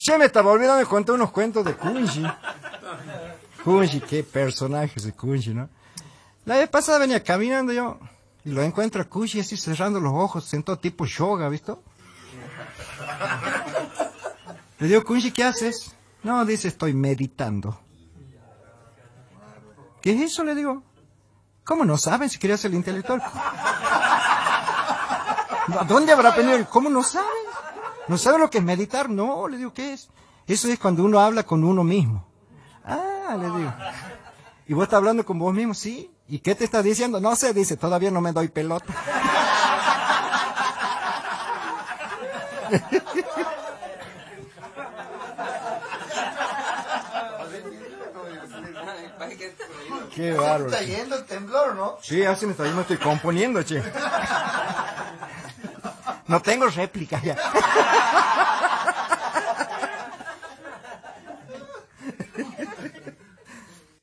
Che, me estaba olvidando de contar unos cuentos de Kunji. Kunji, qué personaje ese Kunji, ¿no? La vez pasada venía caminando yo y lo encuentro a Kunji así cerrando los ojos, sentado tipo yoga, ¿visto? Le digo, Kunji, ¿qué haces? No, dice, estoy meditando. ¿Qué es eso? Le digo. ¿Cómo no saben si quería ser el intelectual? ¿Dónde habrá aprendido? ¿Cómo no saben? ¿No sabe lo que es meditar? No, le digo, ¿qué es? Eso es cuando uno habla con uno mismo. Ah, le digo. ¿Y vos estás hablando con vos mismo? Sí. ¿Y qué te estás diciendo? No sé, dice, todavía no me doy pelota. Qué bárbaro. ¿Está yendo el temblor, no? Sí, así me está yendo, estoy componiendo, che. No tengo réplica ya.